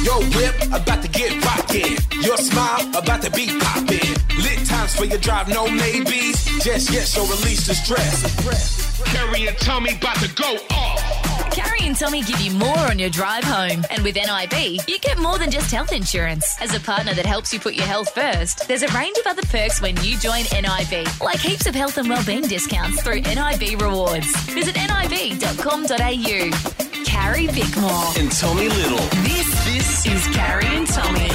Your whip about to get rockin'. Your smile about to be poppin'. Lit times for your drive, no maybes. Just yes, so release the stress. Carrie and Tommy about to go off. Carrie and Tommy give you more on your drive home. And with NIB, you get more than just health insurance. As a partner that helps you put your health first, there's a range of other perks when you join NIB, like heaps of health and wellbeing discounts through NIB Rewards. Visit nib.com.au. Carrie Bickmore And Tommy Little. This is Carrie and Tommy.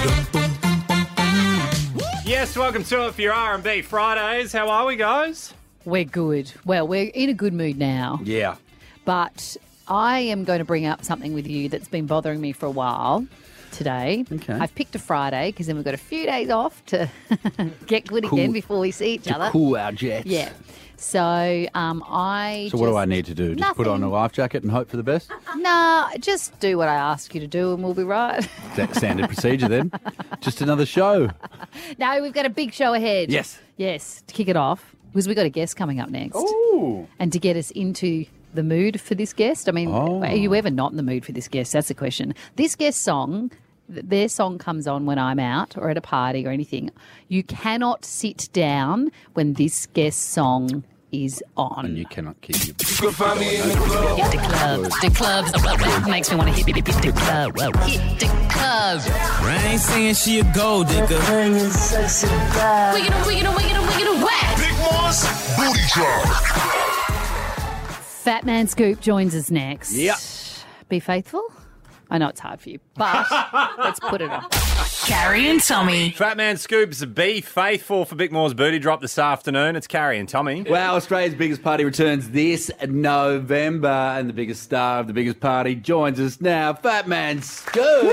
Yes, welcome to it for your R&B Fridays. How are we, guys? We're good. Well, we're in a good mood now. Yeah. But I am going to bring up something with you that's been bothering me for a while today. Okay. I've picked a Friday because then we've got a few days off to get good again before we see each other. Cool our jets. Yeah. So So what do I need to do? Just put on a life jacket and hope for the best? Nah, just do what I ask you to do and we'll be right. That standard procedure then. Just another show. No, we've got a big show ahead. Yes. Yes, to kick it off, because we've got a guest coming up next. Ooh. And to get us into the mood for this guest. I mean, are you ever not in the mood for this guest? That's the question. This guest song, their song comes on when I'm out or at a party or anything. You cannot sit down when this guest song is on. And you cannot keep your... Hit the club. Makes me want to hit the club. Hit the club. I ain't saying she a gold digger. Wiggin' whack. Big Moss, booty drop. Fat Man Scoop joins us next. Yep. Be faithful? I know it's hard for you, but let's put it on. Carrie and Tommy. Fat Man Scoops, be faithful for Bickmore's Booty Drop this afternoon. It's Carrie and Tommy. Well, Australia's biggest party returns this November, and the biggest star of the biggest party joins us now, Fat Man Scoop.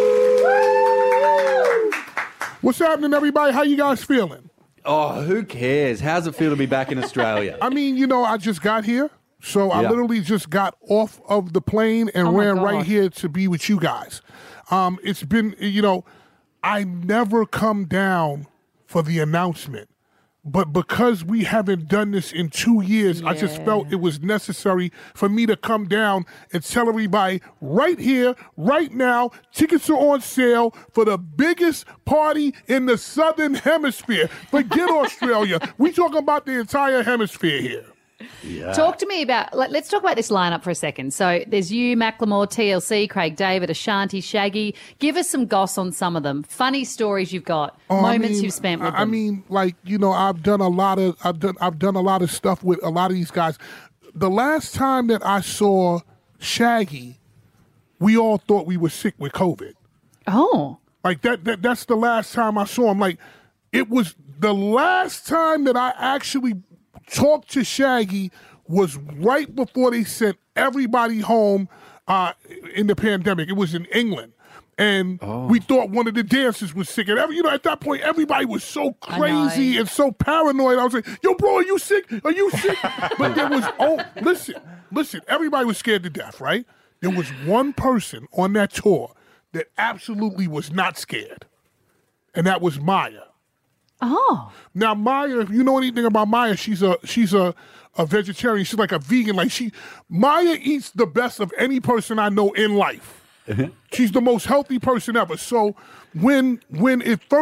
What's happening, everybody? How you guys feeling? Oh, who cares? How's it feel to be back in Australia? I mean, you know, I just got here, so I Yeah. literally just got off of the plane and Oh my ran God. right here to be with you guys. It's been, you know, I never come down for the announcement, but because we haven't done this in 2 years, I just felt it was necessary for me to come down and tell everybody right here, right now, tickets are on sale for the biggest party in the Southern Hemisphere. Forget Australia. We talking about the entire hemisphere here. Yeah. Talk to me about, let's talk about this lineup for a second. So there's you, Macklemore, TLC, Craig David, Ashanti, Shaggy. Give us some goss on some of them. Funny stories you've got, moments you've spent with them. I mean, like, you know, I've done a lot of stuff with a lot of these guys. The last time that I saw Shaggy, we all thought we were sick with COVID. Oh. Like that's the last time I saw him. Like, it was the last time that I actually talked to Shaggy was right before they sent everybody home in the pandemic. It was in England. And we thought one of the dancers was sick. And at that point, everybody was so crazy and so paranoid. I was like, yo, bro, are you sick? Are you sick? But there was, listen, everybody was scared to death, right? There was one person on that tour that absolutely was not scared. And that was Maya. Oh. Now, Maya, if you know anything about Maya, she's a vegetarian. She's like a vegan. Maya eats the best of any person I know in life. She's the most healthy person ever. So when we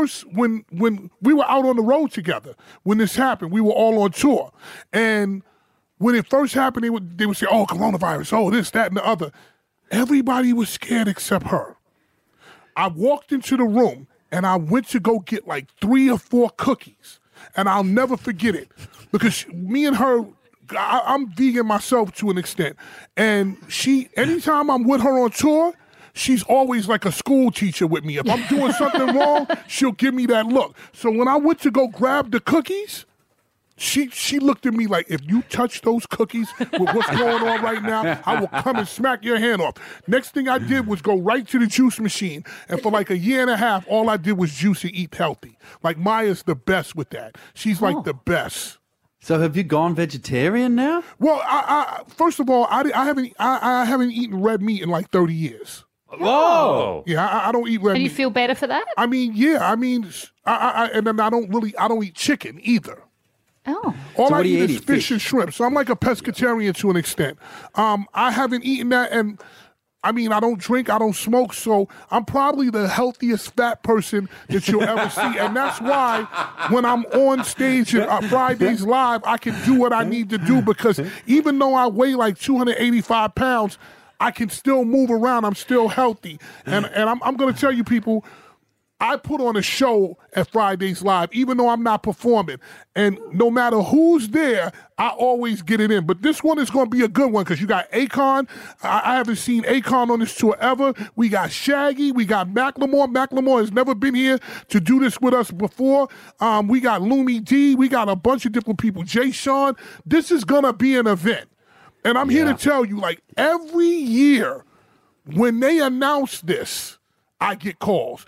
were out on the road together, when this happened, we were all on tour. And when it first happened, they would say, oh, coronavirus, oh, this, that, and the other. Everybody was scared except her. I walked into the room and I went to go get like 3 or 4 cookies. And I'll never forget it because me and her, I'm vegan myself to an extent. And anytime I'm with her on tour, she's always like a school teacher with me. If I'm doing something wrong, she'll give me that look. So when I went to go grab the cookies, she looked at me like, if you touch those cookies with what's going on right now, I will come and smack your hand off. Next thing I did was go right to the juice machine. And for like a year and a half, all I did was juice and eat healthy. Like Maya's the best with that. She's like the best. So have you gone vegetarian now? Well, I first of all, I haven't eaten red meat in like 30 years. Whoa! Yeah, I don't eat red meat. And you feel better for that? I mean, yeah. And then I don't eat chicken either. Oh. All So I what do you eat eat? is fish and shrimp. So I'm like a pescatarian to an extent. I haven't eaten that, and I mean, I don't drink, I don't smoke, so I'm probably the healthiest fat person that you'll ever see. And that's why when I'm on stage at Fridays Live, I can do what I need to do, because even though I weigh like 285 pounds, I can still move around. I'm still healthy. And I'm going to tell you, people, I put on a show at Fridays Live, even though I'm not performing. And no matter who's there, I always get it in. But this one is going to be a good one, because you got Akon. I haven't seen Akon on this tour ever. We got Shaggy. We got Macklemore. Macklemore has never been here to do this with us before. We got Lumi D. We got a bunch of different people. Jay Sean. This is going to be an event. And I'm here to tell you, like, every year when they announce this, I get calls.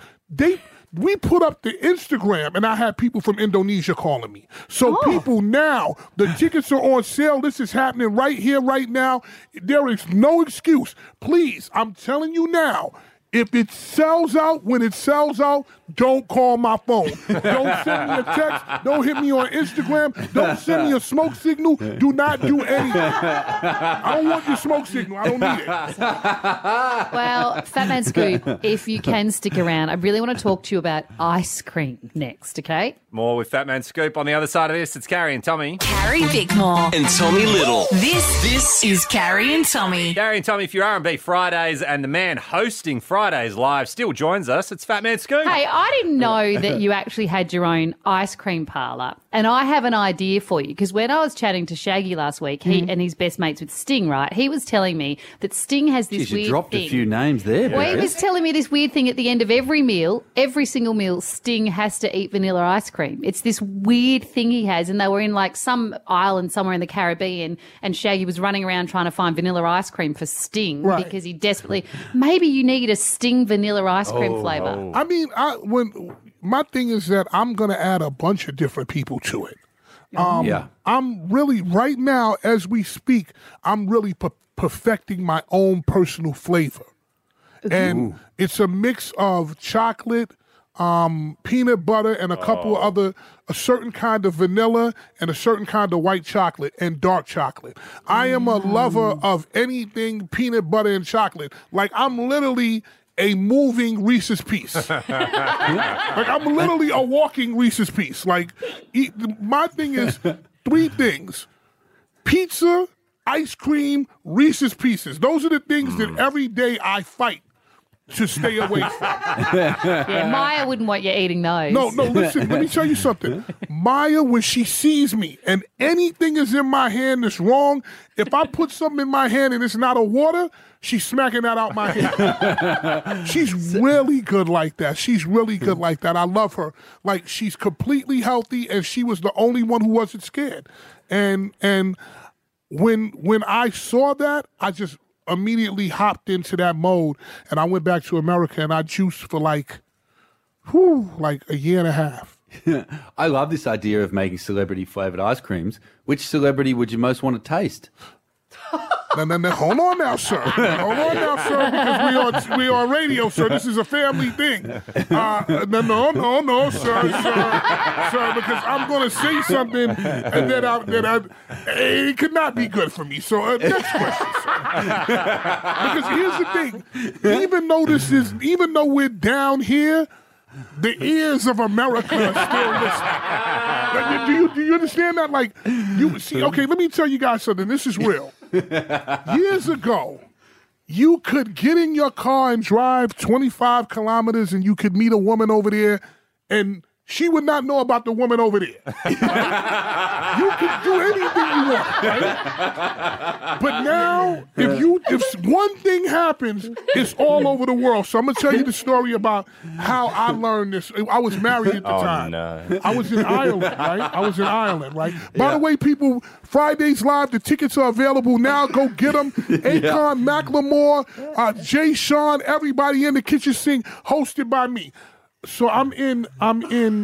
We put up the Instagram, and I had people from Indonesia calling me. So people now, the tickets are on sale. This is happening right here, right now. There is no excuse. Please, I'm telling you now, if it sells out, when it sells out, don't call my phone. Don't send me a text. Don't hit me on Instagram. Don't send me a smoke signal. Do not do anything. I don't want your smoke signal. I don't need it. Well, Fat Man Scoop, if you can stick around, I really want to talk to you about ice cream next, okay? More with Fat Man Scoop. On the other side of this, it's Carrie and Tommy. Carrie Bickmore. And Tommy Little. This is Carrie and Tommy. Carrie and Tommy for your R&B Fridays, and the man hosting Fridays Live still joins us. It's Fat Man Scoop. Hey, I didn't know that you actually had your own ice cream parlour. And I have an idea for you, because when I was chatting to Shaggy last week, he and his best mates with Sting, right? He was telling me that Sting has this Jeez, weird you dropped thing. a few names there. Well, he Beres. was telling me this weird thing at the end of every meal, every single meal, Sting has to eat vanilla ice cream. It's this weird thing he has, and they were in like some island somewhere in the Caribbean, and Shaggy was running around trying to find vanilla ice cream for Sting because he desperately, maybe you need a Sting vanilla ice cream flavour. I mean, my thing is that I'm going to add a bunch of different people to it. I'm really, right now, as we speak, I'm really perfecting my own personal flavor. And it's a mix of chocolate, peanut butter, and a couple other, a certain kind of vanilla and a certain kind of white chocolate and dark chocolate. I am a lover of anything peanut butter and chocolate. Like, I'm literally a moving Reese's Piece. Like, I'm literally a walking Reese's Piece. Like, my thing is 3 things: pizza, ice cream, Reese's Pieces. Those are the things that every day I fight to stay away from. Yeah, Maya wouldn't want you eating those. No, listen, let me tell you something. Maya, when she sees me and anything is in my hand that's wrong, if I put something in my hand and it's not a water, she's smacking that out my hand. She's really good like that. She's really good like that. I love her. Like, she's completely healthy, and she was the only one who wasn't scared. And when I saw that, I just immediately hopped into that mode, and I went back to America, and I juiced for like a year and a half. I love this idea of making celebrity-flavoured ice creams. Which celebrity would you most want to taste? No, hold on now, sir. Hold on now, sir, because we on radio, sir. This is a family thing. No, sir, because I'm going to say something that it could not be good for me. So next question, sir. Because here's the thing: even though we're down here, the ears of America are still listening. Do you understand that? Like, you see, okay, let me tell you guys something. This is real. Years ago, you could get in your car and drive 25 kilometers, and you could meet a woman over there, and she would not know about the woman over there. Right? You could do anything you want, right? But now, if one thing happens, it's all over the world. So I'm going to tell you the story about how I learned this. I was married at the time. No. I was in Ireland, right? By the way, people, Fridays Live, the tickets are available now. Go get them. Akon, Macklemore, Jay Sean, everybody in the kitchen sink, hosted by me. So I'm in because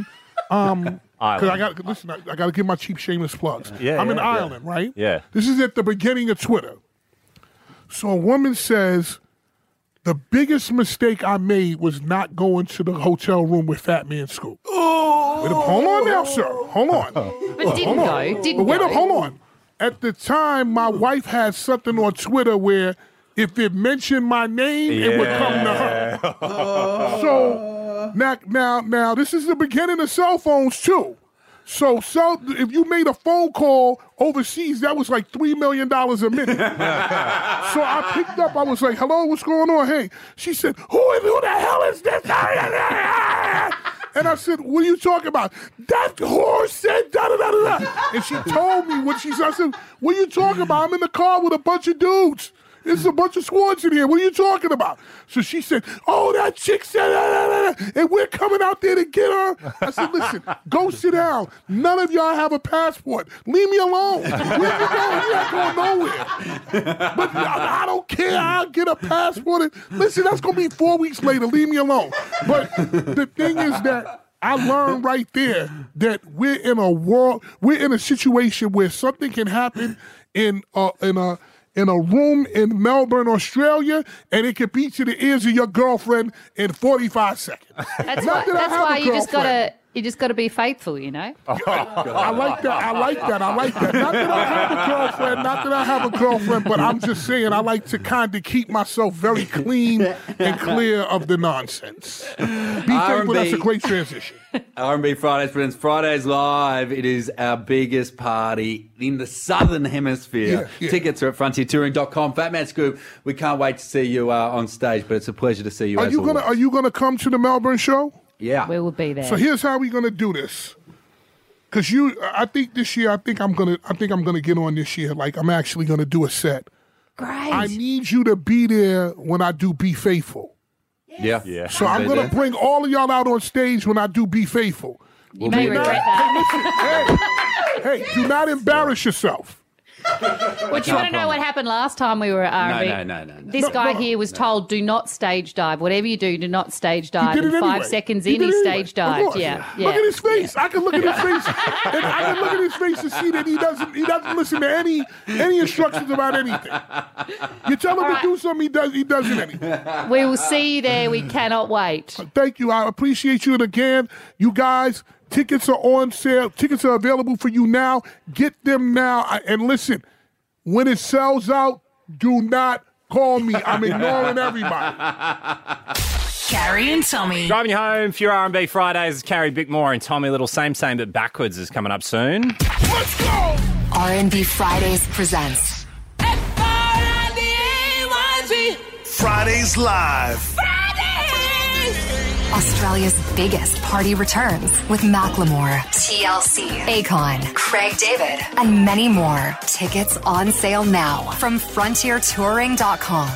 I got to give my cheap shameless plugs. I'm in Ireland, right? Yeah. This is at the beginning of Twitter. So a woman says, the biggest mistake I made was not going to the hotel room with Fat Man Scoop. Hold on now, sir. Hold on. But didn't go. Hold on. At the time, my wife had something on Twitter where if it mentioned my name, it would come to her. So now, this is the beginning of cell phones too. So if you made a phone call overseas, that was like $3 million a minute. So I picked up. I was like, "Hello, what's going on?" Hey, she said, "Who the hell is this?" And I said, "What are you talking about?" "That whore said da da da da." And she told me what she said. I said, "What are you talking about? I'm in the car with a bunch of dudes. There's a bunch of squads in here. What are you talking about?" So she said, "Oh, that chick said, and we're coming out there to get her." I said, "Listen, go sit down. None of y'all have a passport. Leave me alone. Where you going? You're not going nowhere." But I don't care. I'll get a passport. And, listen, that's going to be 4 weeks later. Leave me alone. But the thing is that I learned right there that we're in a situation where something can happen in a room in Melbourne, Australia, and it could be to the ears of your girlfriend in 45 seconds. That's why you just gotta be faithful, you know. I like that. Not that I have a girlfriend, but I'm just saying I like to kind of keep myself very clean and clear of the nonsense. Be faithful. That's a great transition. R&B Fridays presents Fridays Live. It is our biggest party in the Southern Hemisphere. Yeah. Tickets are at frontiertouring.com. Fat Man Scoop, we can't wait to see you on stage, but it's a pleasure to see you. Are you gonna come to the Melbourne show? Yeah. We will be there. So here's how we're gonna do this. Cause I think this year, I think I'm gonna get on this year. Like I'm actually gonna do a set. Great. I need you to be there when I do Be Faithful. Yeah. So I'm gonna bring all of y'all out on stage when I do Be Faithful. You may regret that. Hey, do not embarrass yourself. But you want to know what happened last time we were at R&B? No. This guy here was told, do not stage dive. Whatever you do not stage dive. He did it And 5 anyway. seconds He in, did he it stage anyway. Of dived. course. Yeah. Look at his face. I can look at his face. And I can look at his face and see that he doesn't listen to any instructions about anything. You tell him to do something, he doesn't anything. We will see you there. We cannot wait. Thank you. I appreciate you. And again, you guys, tickets are on sale. Tickets are available for you now. Get them now. And listen, when it sells out, do not call me. I'm ignoring everybody. Carrie and Tommy. Driving you home for your R&B Fridays. Carrie Bickmore and Tommy Little. Same but backwards is coming up soon. Let's go! R&B Fridays presents Fridays Live. Australia's biggest party returns with Macklemore, TLC, Akon, Craig David, and many more. Tickets on sale now from frontiertouring.com.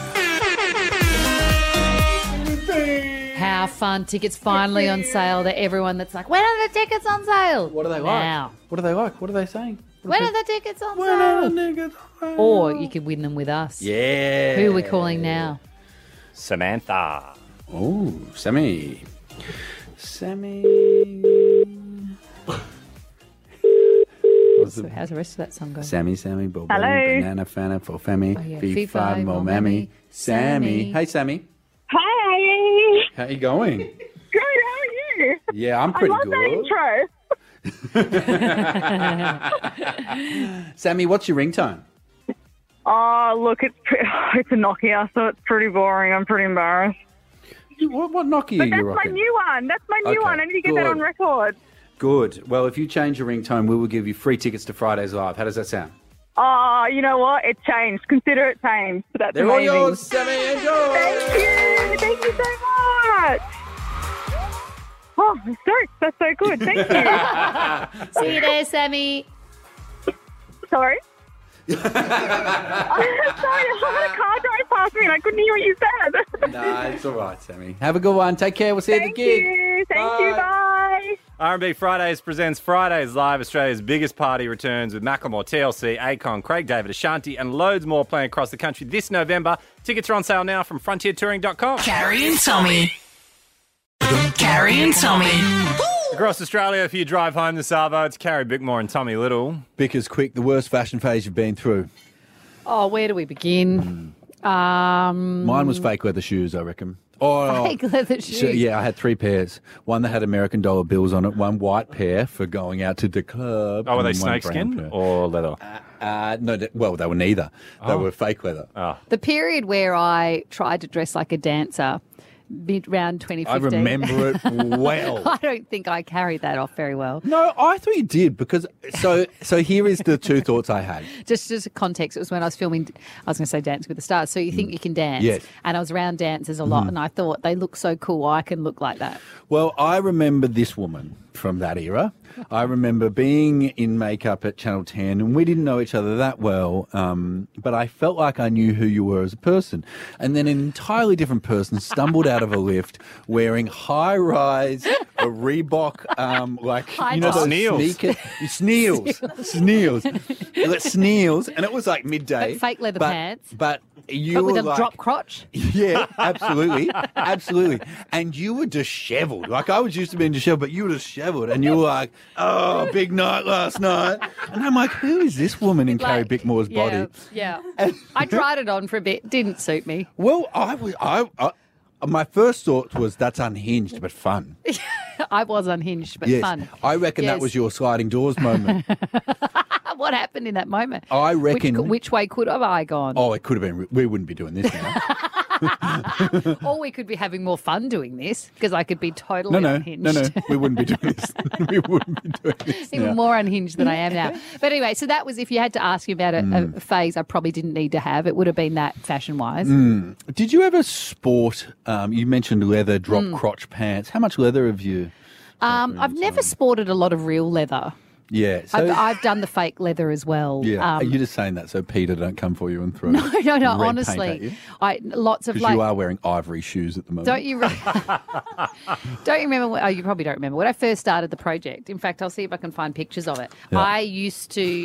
How fun. Tickets finally on sale to everyone that's like, when are the tickets on sale? What are they like? Now. What are they like? What are they saying? When are the tickets on sale? Or you could win them with us. Yeah. Who are we calling now? Samantha. Oh, Sammy. So how's the rest of that song going? Sammy, Bob, Hello. Banana, Fana, for Femi, Oh, yeah. Big Fee, Five, Fi, More More Mammy, Mammy, Sammy. Sammy. Hey, Sammy. Hey! How you going? Good, how are you? Yeah, I'm I pretty love that good. intro. Sammy, what's your ringtone? Oh, look, it's a Nokia, so it's pretty boring. I'm pretty embarrassed. What Nokia But are you that's rocking? my new one. That's my new Okay, one. I need to get that good. on record. Good. Well, if you change your ringtone, we will give you free tickets to Fridays Live. How does that sound? Oh, you know what? It changed. Consider it changed. So that's They're all amazing. yours, Sammy. Enjoy. Thank you. Thank you so much. Oh, I'm stoked. That's so good. Thank you. See you there, Sammy. Sorry? Sorry, I had a car drive past me and I couldn't hear what you said. No, it's all right, Sammy. Have a good one. Take care. We'll see you at the Thank gig. you. Thank you. Bye. R&B Fridays presents Fridays Live. Australia's biggest party returns with Macklemore, TLC, Akon, Craig David, Ashanti, and loads more playing across the country this November. Tickets are on sale now from frontiertouring.com. Carrie and Tommy. Carrie and Tommy. Across Australia, if you drive home this Arvo, it's Carrie Bickmore and Tommy Little. Bickers quick, the worst fashion phase you've been through. Oh, where do we begin? Mine was fake leather shoes, I reckon. Oh, Fake leather shoes. So, yeah, I had 3 pairs. One that had American dollar bills on it, one white pair for going out to the club. Oh, were and they one brown snakeskin pair. or leather? No, they were neither. They were fake leather. The period where I tried to dress like a dancer, around 2015. I remember it well. I don't think I carried that off very well. No, I thought you did because so here is the two thoughts I had. Just a context, it was when I was filming, I was going to say Dancing with the Stars. So you think you can dance. Yes. And I was around dancers a lot and I thought they look so cool, I can look like that. Well, I remember this woman from that era. I remember being in makeup at Channel 10 and we didn't know each other that well, but I felt like I knew who you were as a person. And then an entirely different person stumbled out of a lift wearing high-rise, a Reebok, those Sneals. And it was like midday. But fake leather pants. But you But with were a like, drop crotch. Yeah, absolutely. And you were disheveled. Like I was used to being disheveled, but you were disheveled. And you were like, oh, big night last night. And I'm like, who is this woman in Carrie Bickmore's body? Yeah. I tried it on for a bit. Didn't suit me. Well, my first thought was that's unhinged but fun. I was unhinged, but Yes. fun. I reckon that Yes. was your sliding doors moment. What happened in that moment? I reckon. Which way could have I gone? Oh, it could have been. We wouldn't be doing this now. Or we could be having more fun doing this because I could be totally unhinged. No, we wouldn't be doing this. We wouldn't be doing this Even now. more unhinged than I am now. But anyway, so that was, if you had to ask me about a phase I probably didn't need to have, it would have been that fashion-wise. Did you ever sport, you mentioned leather drop crotch pants. How much leather have you? I've never sported a lot of real leather. Yeah. So, I've done the fake leather as well. yeah. Are you just saying that so Peter don't come for you and throw No, red paint at honestly. you? Lots of Because you are wearing ivory shoes at the moment. Don't you remember? You probably don't remember when I first started the project. In fact, I'll see if I can find pictures of it. Yeah. I used to.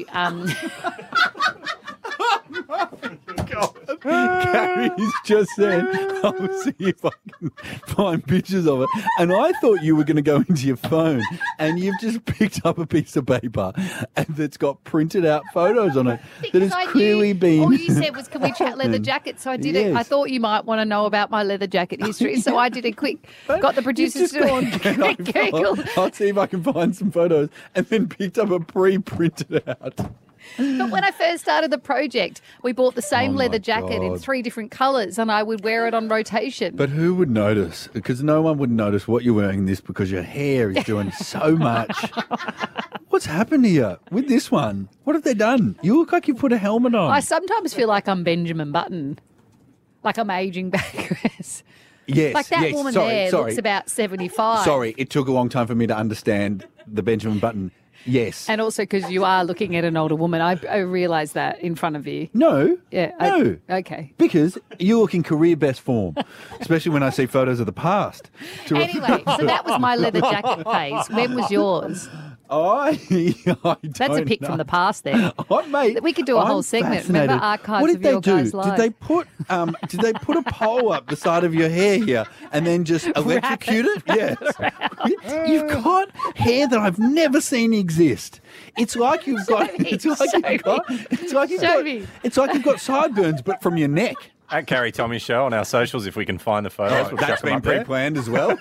Gary's just said, I'll see if I can find pictures of it. And I thought you were going to go into your phone and you've just picked up a piece of paper and that's got printed out photos on it that has clearly been. All you said was, can we chat leather jackets? So I did it. Yes. I thought you might want to know about my leather jacket history. So I did a quick, got the producers to gone, Google. I'll see if I can find some photos and then picked up a pre-printed out. But when I first started the project, we bought the same leather jacket in God. 3 different colours and I would wear it on rotation. But who would notice? Because no one would notice what you're wearing this because your hair is doing so much. What's happened here with this one? What have they done? You look like you put a helmet on. I sometimes feel like I'm Benjamin Button, like I'm aging backwards. Yes, Like that yes. woman Sorry, there sorry. looks about 75. Sorry, it took a long time for me to understand the Benjamin Button. Yes. And also because you are looking at an older woman, I realise that in front of you. No. Yeah. No. Okay. Because you look in career best form, especially when I see photos of the past. Anyway, so that was my leather jacket phase. When was yours? I don't That's a pic know. from the past there. Oh, mate, We could do a whole I'm segment. Remember fascinated. archives what did of they your do? guys' lives? Did they put a pole up the side of your hair here and then just electrocute it? Yes. You've got hair that I've never seen exist. It's like you've got. It's like you've got sideburns, but from your neck. At Carrie Tommy Show on our socials, if we can find the photos, we'll chuck That's them been up there. pre-planned as well.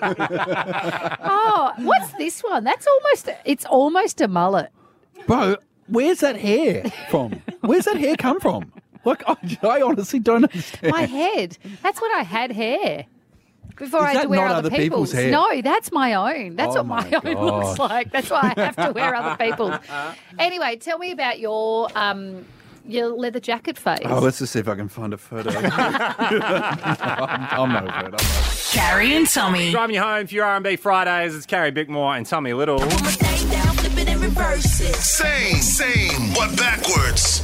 Oh, what's this one? It's almost a mullet. Bro, where's that hair from? Where's that hair come from? Like, I honestly don't understand. My head. That's when I had hair. Before Is I had that to wear not other other people's hair? No, that's my own. That's Oh what my my own looks gosh. like. That's why I have to wear other people's. Anyway, tell me about your leather jacket phase. Oh, let's just see if I can find a photo. I'm over it. Carrie and Tommy. Driving you home for your R&B Fridays. It's Carrie Bickmore and Tommy Little. Same, but backwards.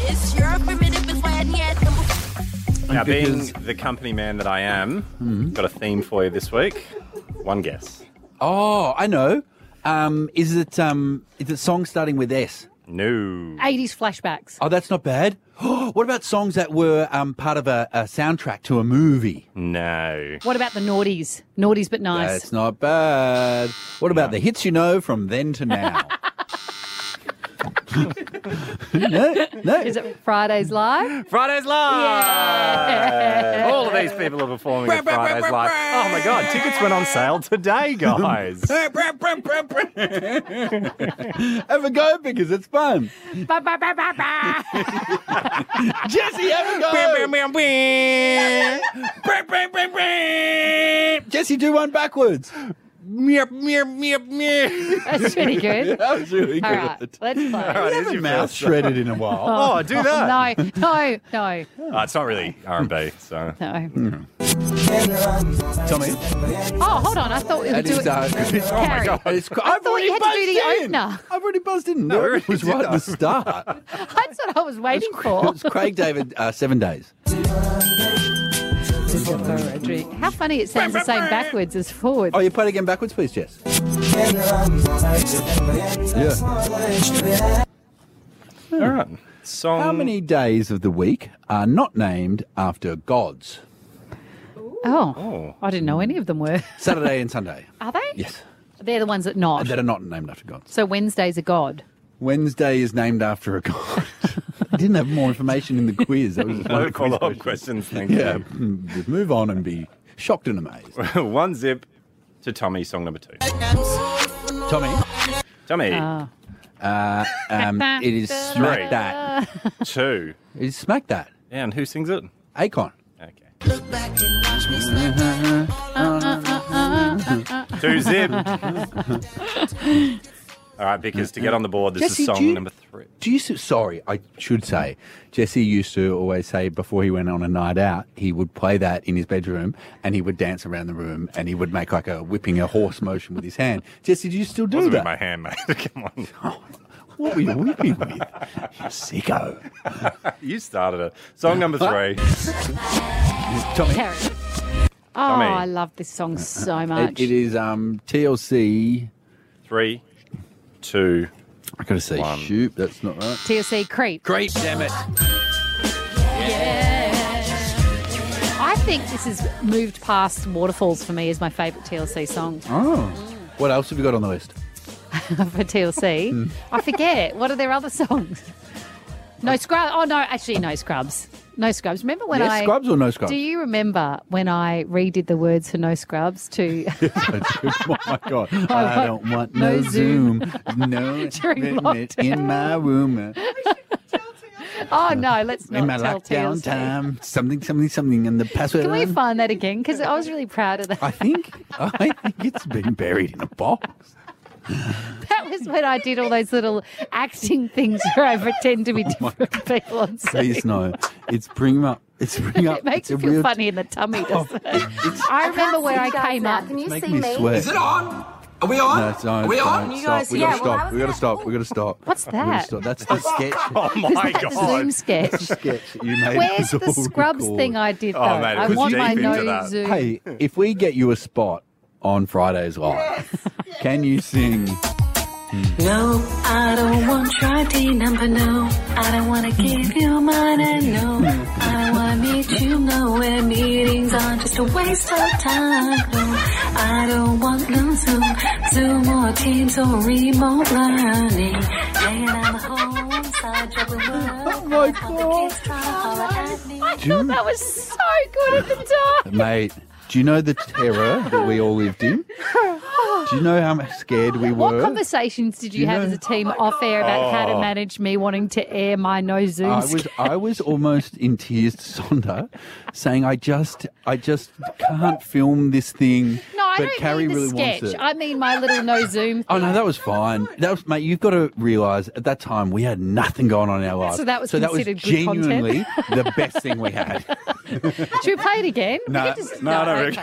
Now, being the company man that I am, got a theme for you this week. One guess. Oh, I know. Is it songs starting with S? No. 80s flashbacks. Oh, that's not bad. What about songs that were part of a soundtrack to a movie? No. What about the naughties? Naughties but nice. That's not bad. What about the hits you know from then to now? No. Is it Fridays Live? Fridays Live! Yeah. All of these people are performing at Fridays Live. Oh my God, tickets went on sale today, guys. Have a go because it's fun. Jesse, have a go. Jesse, do one backwards. Meow. That's pretty good. That was really good. All right, let's play. All right, here's your Mouth first. shredded in a while. Oh, do that. No. Oh, it's not really R&B, so. No. Tommy. Oh, hold on. I thought we were doing. Oh my Carrie. God. I've thought already you had to do the buzzed in. opener. I've already buzzed in. No, No, we it was already right did at the start. That's what I was waiting It for. was Craig David, 7 days. How funny it sounds the same backwards as forwards. Oh, you play it again backwards, please, Jess. Yeah. All right. Song. How many days of the week are not named after gods? Oh, I didn't know any of them were. Saturday and Sunday. Are they? Yes. They're the ones that not. That are not named after gods. So Wednesday's a god. Wednesday is named after a god. I didn't have more information in the quiz. That was just one of No the quiz follow-up questions, thank Yeah, you. just move on and be shocked and amazed. 1 zip to Tommy, song number 2. Tommy, Tommy, it is Smack That. 2. It is Smack That. Yeah, and who sings it? Akon. Okay. 2 zip. All right, because to get on the board, this Jesse, is song number 3. Sorry, I should say, Jesse used to always say before he went on a night out, he would play that in his bedroom and he would dance around the room and he would make like a whipping a horse motion with his hand. Jesse, do you still do Wasn't that? with my hand, mate. Come on. What were you whipping with? You sicko. You started it. Song number 3. Tommy. Carrie. Oh, Tommy. I love this song so much. It is TLC. 3, 2. I gotta say, 1. shoot, that's not right. TLC Creep. Great, damn it. I think this has moved past Waterfalls for me as my favourite TLC song Oh. What else have you got on the list? for TLC. I forget. What are their other songs? No Scrubs. Oh, no, actually, no Scrubs. No Scrubs. Remember when Yes, Scrubs or no Scrubs? Do you remember when I redid the words for No Scrubs to... Oh, my God. I don't want no Zoom. No During internet lockdown. in my room. Oh, no, let's In my not tell lockdown TLC. time. Something, and the password. Can we find that again? Because I was really proud of that. I think it's been buried in a box. That was when I did all those little acting things where I pretend to be different people on stage. Please no. It's bring up. It's bring up. It makes it's you a feel real- funny in the tummy, doesn't it? I remember when I came up. Can you Make see me me? sweat. Is it on? Are we on? No, it's on. Are we on? Don't You stop. guys- We yeah, gotta well, stop. how We gotta was stop. We gotta stop. What's We gotta that? stop. That's the sketch. Oh, Is my that the Zoom God. sketch? sketch you made. Where's us the all Scrubs record. thing I did, though? Oh, mate, it I was want deep my into no that. Zoom. Hey, if we get you a spot on Fridays Live, can you sing? No, I don't want your D number, no. I don't want to give you mine, and no. I don't want to meet you nowhere. Meetings are just a waste of time. No, I don't want no Zoom or Teams or remote learning. Hanging on the home side, juggling work. Oh my God. I thought that was so good at the time. Mate, do you know the terror that we all lived in? Do you know how scared we What were? conversations did you have as a team off air about how to manage me wanting to air my no Zoom sketch? I was almost in tears to Sonda, saying I just can't film this thing. No, I but don't Carrie mean the really sketch. wants it. I mean my little no Zoom. Oh no, that was fine. That was, mate. You've got to realise at that time we had nothing going on in our lives. So that was considered good genuinely the best thing we had. Should we play it again? No, We could just- no, I don't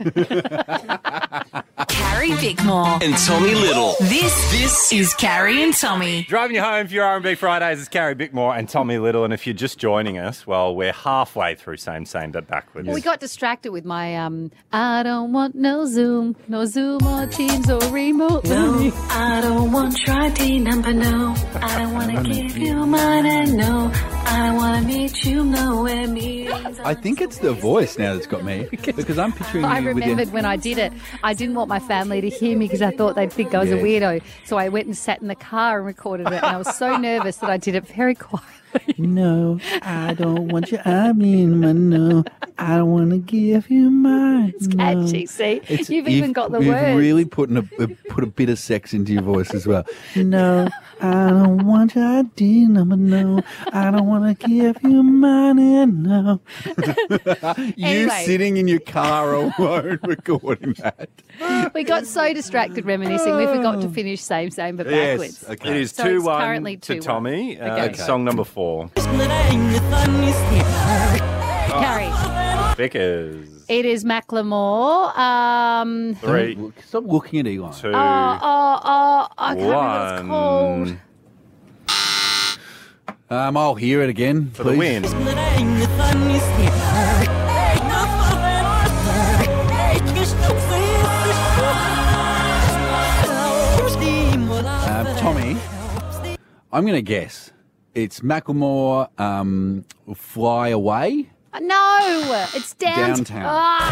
okay. Carrie Bickmore. And Tommy Little. This is Carrie and Tommy. Driving you home for your R&B Fridays is Carrie Bickmore and Tommy Little. And if you're just joining us, well, we're halfway through same, but backwards. We got distracted with my I don't want no Zoom or Teams or remote learning. No, I don't want your D number, no. I don't want to give you mine, and no. I I don't wanna meet you nowhere. Meetings I think it's the voice now that's got me because I'm picturing I you with remembered your... when I did it, I didn't want my family to hear me because I thought they'd think I was a Yes. weirdo. So I went and sat in the car and recorded it, and I was so nervous that I did it very quietly. No, I don't want you. I mean, no, I don't want to give you mine. It's catchy, see? You've even got the you've words. really put a bit of sex into your voice as well. No, I don't want your ID number. No, I don't want to give you mine. And no, you Anyway. sitting in your car alone recording that. We got so distracted reminiscing, we forgot to finish same, but backwards. Okay. It is So it's 2-1 currently to 2-1. Tommy. Okay. Song number 4. Carrie. Vickers. It is Macklemore. 3, Stop looking at Eli. 2, I can't remember what it's called. 1. I'll hear it again, For please. the win. Tommy, I'm going to guess it's Macklemore. Fly Away. No, it's Downtown.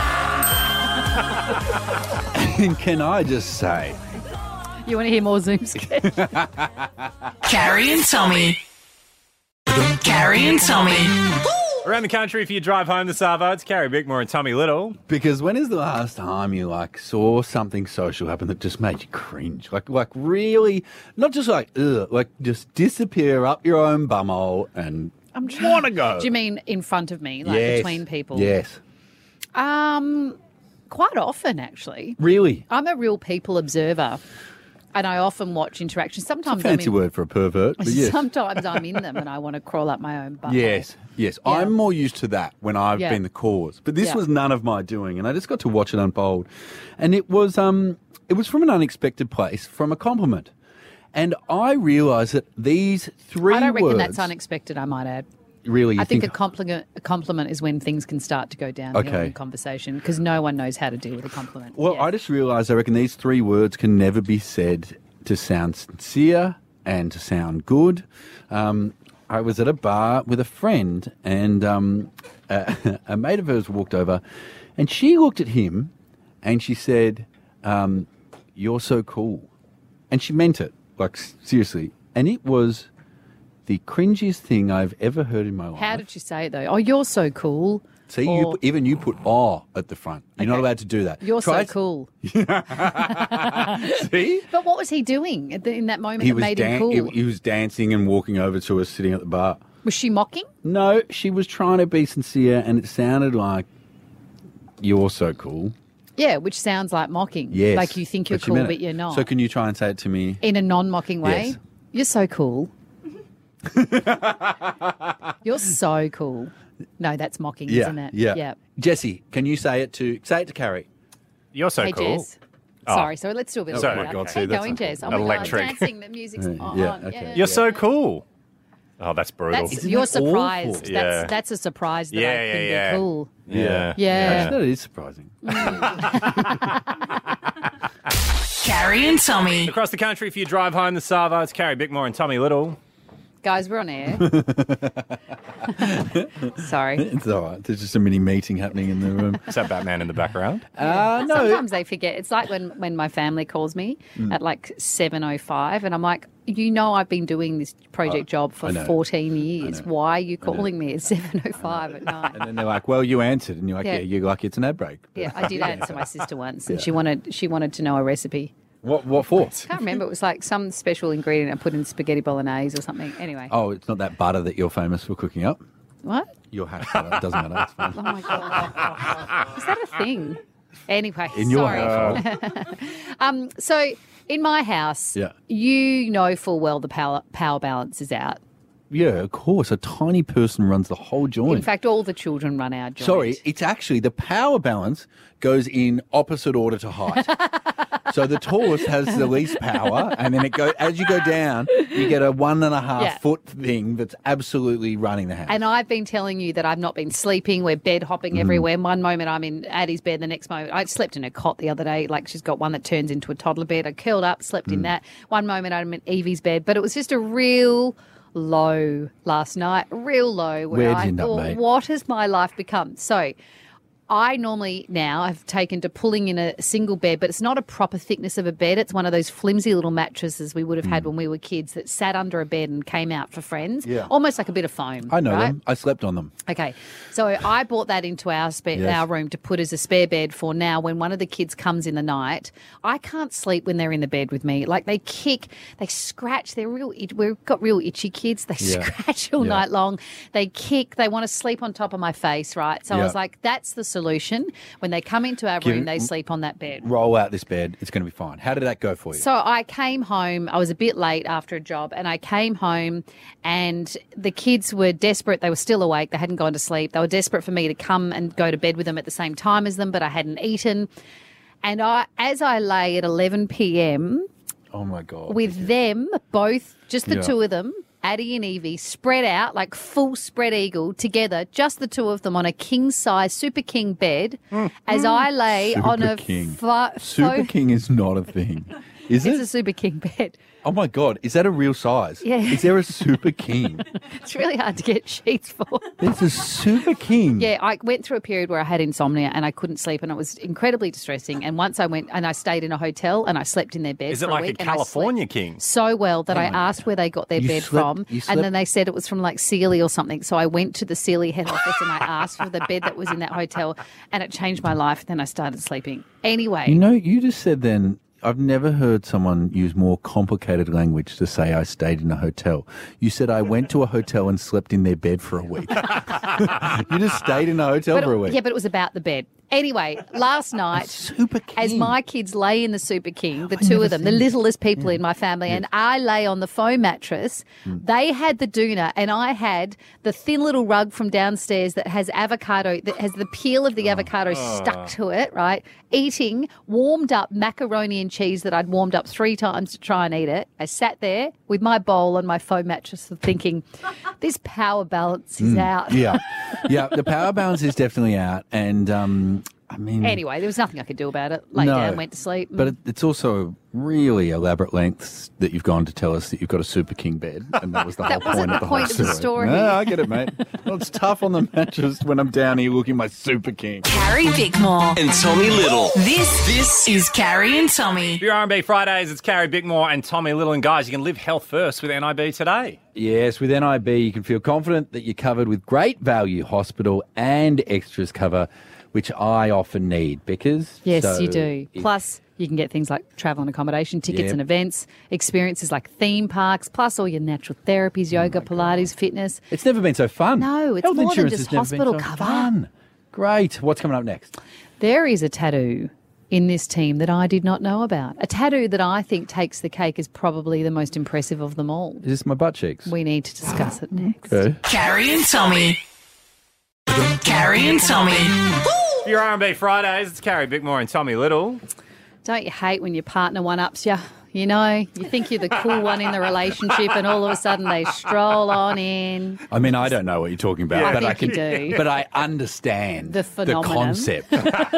Ah! And can I just say, You want to hear more Zoom sketch? Carrie and Tommy. Carrie and Tommy. Around the country, if you drive home this Arvo, it's Carrie Bickmore and Tommy Little. because when is the last time you saw something social happen that just made you cringe? Like really, not just just disappear up your own bumhole and I'm want to go. Do you mean in front of me, like Yes. between people? Yes. Quite often, actually. Really? I'm a real people observer, and I often watch interactions. Sometimes Fancy word for a pervert, but yes. Sometimes I'm in them and I want to crawl up my own butt. Yes. Yeah. I'm more used to that when I've Yeah. been the cause. But this Yeah. was none of my doing, and I just got to watch it unfold. And it was from an unexpected place, from a compliment. And I realised that these three I don't reckon words... that's unexpected, I might add. Really? You I think a compliment is when things can start to go downhill Okay. in conversation because no one knows how to deal with a compliment. Well, Yeah. I just realised I reckon these three words can never be said to sound sincere and to sound good. I was at a bar with a friend and a mate of hers walked over and she looked at him and she said, "You're so cool." And she meant it, seriously. And it was the cringiest thing I've ever heard in my life. How did she say it though? Oh, you're so cool. See, Or, even you put "oh" at the front. You're not allowed to do that. You're Try so it. cool. See? But what was he doing in that moment He that was, made him cool? he was dancing and walking over to us sitting at the bar. Was she mocking? No, she was trying to be sincere and it sounded like, "You're so cool." Yeah, which sounds like mocking. Yes. Like you think you're she cool, meant but it. you're not. So can you try and say it to me? In a non-mocking way? Yes. You're so cool. You're so cool. No, that's mocking, isn't it? Yeah. Jesse, can you say it to Carrie? You're so Hey, cool. Jess. Oh. Sorry, so let's do a bit of Sorry. that. Oh my God, Keep see, that's going, not Jess. cool. Oh my Electric. God, dancing, the music's on. Yeah, okay. You're so cool. Oh, that's brutal. You're surprised. Yeah. That's a surprise that Yeah, I can yeah. be cool. Yeah. Yeah. That is surprising. Carrie and Tommy. Across the country, if you drive home the Savo, it's Carrie Bickmore and Tommy Little. Guys, we're on air. Sorry. It's all right. There's just a mini meeting happening in the room. Is that Batman in the background? No. Sometimes they forget. It's like when my family calls me at like 7:05 and I'm like, I've been doing this project job for I know. 14 years. Why are you calling me at 7:05 at night? And then they're like, "Well, you answered," and you're like, Yeah. "Yeah, you're like it's an ad break." Yeah, I did answer my sister once and she wanted to know a recipe. What for? Can't remember. It was like some special ingredient I put in spaghetti bolognese or something. Anyway. Oh, it's not that butter that you're famous for cooking up. What? Your hash butter. It doesn't matter. It's fine. Oh my God. Is that a thing? Anyway, In your sorry. household. So in my house, Yeah. you know full well the power balance is out. Yeah, of course. A tiny person runs the whole joint. In fact, all the children run our joint. Sorry, it's actually the power balance goes in opposite order to height. So the tallest has the least power, and then it goes as you go down, you get a 1.5 Yeah. foot thing that's absolutely running the house. And I've been telling you that I've not been sleeping. We're bed hopping Mm-hmm. everywhere. One moment I'm in Addie's bed, the next moment I slept in a cot the other day. Like she's got one that turns into a toddler bed. I curled up, slept Mm. in that. One moment I'm in Evie's bed, but it was just a real low last night, real low, Where where did I you end up, thought, mate? what has my life become? So I normally now have taken to pulling in a single bed, but it's not a proper thickness of a bed. It's one of those flimsy little mattresses we would have had when we were kids that sat under a bed and came out for friends. Yeah. Almost like a bit of foam. I know right? them. I slept on them. Okay, so I brought that into our room to put as a spare bed for now when one of the kids comes in the night. I can't sleep when they're in the bed with me. Like they kick, they scratch. We've got real itchy kids. They scratch all night long. They kick. They want to sleep on top of my face, right? So I was like, that's the solution. When they come into our room, they sleep on that bed. Roll out this bed. It's going to be fine. How did that go for you? So I came home. I was a bit late after a job, and I came home, and the kids were desperate. They were still awake. They hadn't gone to sleep. They were desperate for me to come and go to bed with them at the same time as them, but I hadn't eaten. And as I lay at 11 p.m. Oh my God. with them both, just the two of them, Addie and Evie, spread out like full spread eagle together, just the two of them on a king size super king bed, as I lay Super on a king. Super king is not a thing. Is It's it? a super king bed. Oh my God. Is that a real size? Yeah. Is there a super king? It's really hard to get sheets for. There's a super king. Yeah, I went through a period where I had insomnia and I couldn't sleep, and it was incredibly distressing. And once I went and I stayed in a hotel and I slept in their bed. Is it for like a a week, and I California slept king? so well that I asked where they got their You bed slept- from, you and slept- then they said it was from like Sealy or something. So I went to the Sealy head office and I asked for the bed that was in that hotel, and it changed my life. Then I started sleeping. Anyway, You know, you just said then, I've never heard someone use more complicated language to say I stayed in a hotel. You said I went to a hotel and slept in their bed for a week. You just stayed in a hotel for a week. Yeah, but it was about the bed. Anyway, last night, Super king. as my kids lay in the Super King, the two of them, the littlest people in my family, and I lay on the foam mattress, they had the doona and I had the thin little rug from downstairs that has avocado, that has the peel of the avocado stuck to it, right? Eating warmed up macaroni and cheese that I'd warmed up 3 times to try and eat it. I sat there with my bowl on my foam mattress thinking, this power balance is out. Yeah. Yeah, the power balance is definitely out. And, I mean... Anyway, there was nothing I could do about it. Lay down, went to sleep. But it's also really elaborate lengths that you've gone to tell us that you've got a super king bed, and that was the whole That wasn't point the of the point whole of the story. No, I get it, mate. Well, it's tough on the mattress when I'm down here looking at my super king. Carrie Bickmore. And Tommy Little. This is Carrie and Tommy. For your R&B Fridays, it's Carrie Bickmore and Tommy Little. And guys, you can live health first with NIB today. Yes, with NIB, you can feel confident that you're covered with great value hospital and extras cover, which I often need because... Yes, so you do. if- Plus, you can get things like travel and accommodation, tickets Yep. and events, experiences like theme parks, plus all your natural therapies, yoga, Pilates, fitness. It's never been so fun. No, it's Health more than insurance just has never been hospital so cover. Fun. Great. What's coming up next? There is a tattoo in this team that I did not know about. A tattoo that I think takes the cake is probably the most impressive of them all. Is this my butt cheeks? We need to discuss it next. Okay. Carrie and Tommy. Carrie and Tommy. For your R&B Fridays, it's Carrie Bickmore and Tommy Little. Don't you hate when your partner one-ups you? You know, you think you're the cool one in the relationship and all of a sudden they stroll on in. I mean, I don't know what you're talking about, I but I think can. you do. But I understand The phenomenon. concept.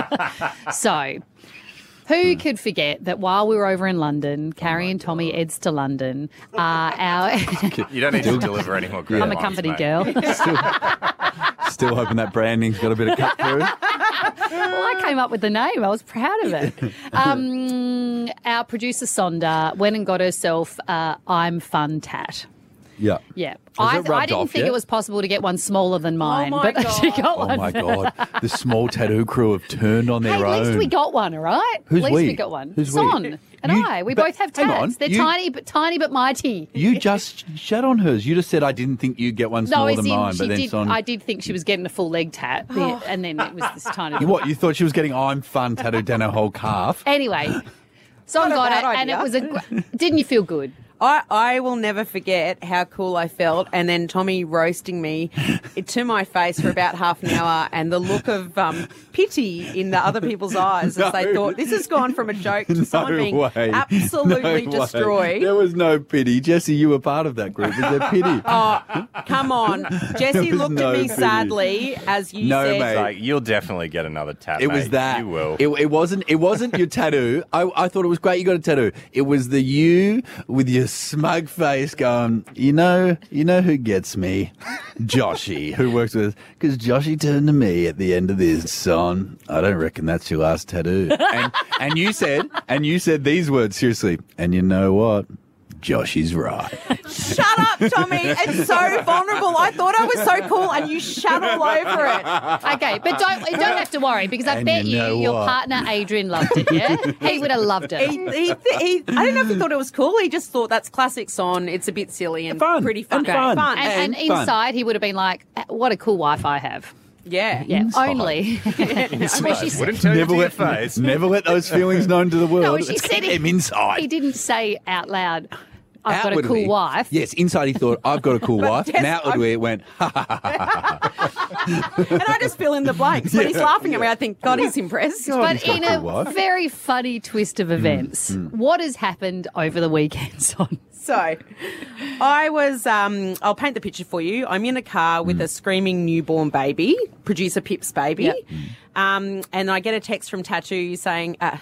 So, who could forget that while we were over in London, Carrie and Tommy Eds to London, our You don't need to deliver any more credit. I'm a company girl. Still hoping that branding's got a bit of cut through. Well, I came up with the name. I was proud of it. Our producer Sonda went and got herself I'm Fun tat. Yeah. Yeah. Has it I rubbed didn't off think yet? it was possible to get one smaller than mine, my but she got Oh one. my God. The small tattoo crew have turned on their Hey, own. at least we got one, all right? Who's at least we? we got one. Who's we? Son and You- I. We but both have hang on, tats. They're you- tiny but mighty. You just shut on hers. You just said I didn't think you'd get one No, smaller as than in mine, she but then did. Son. I did think she was getting a full leg tat, and then it was this tiny. You what? You thought she was getting I'm Fun tattooed down her whole calf? Anyway, Son Not a got it, bad and it idea. was didn't you feel good? I will never forget how cool I felt, and then Tommy roasting me to my face for about half an hour, and the look of pity in the other people's eyes as they No. thought this has gone from a joke to someone being way. absolutely No way. destroyed. There was no pity. Jesse, you were part of that group. Was there pity? Come on, Jesse was looked no at me pity. sadly as you No, said. mate. Like, you'll definitely get another tat, It was mate. that. You will. It wasn't your tattoo. I thought it was great you got a tattoo. It was the you with your smug face going, you know who gets me? Joshy, who works with us. Because Joshy turned to me at the end of this, son, I don't reckon that's your last tattoo. And you said these words, seriously, and you know what? Josh is right. Shut up, Tommy. It's so vulnerable. I thought I was so cool and you shut all over it. Okay, but you don't have to worry because I bet your partner Adrian loved it, yeah? He would have loved it. I don't know if he thought it was cool. He just thought that's classic Son. It's a bit silly and pretty fun. And inside he would have been like, what a cool wife I have. Yeah. Only. Never let those feelings known to the world. No, Let's keep them inside. He didn't say out loud, I've got a cool wife. Yes, inside he thought, I've got a cool wife. And outwardly it went, ha, ha, ha, ha. And I just fill in the blanks. When he's laughing at me, I think, God, he's impressed. But in a very funny twist of events, what has happened over the weekend, Son? So, I was, I'll paint the picture for you. I'm in a car with a screaming newborn baby, producer Pip's baby. Yep. And I get a text from Tattoo saying, And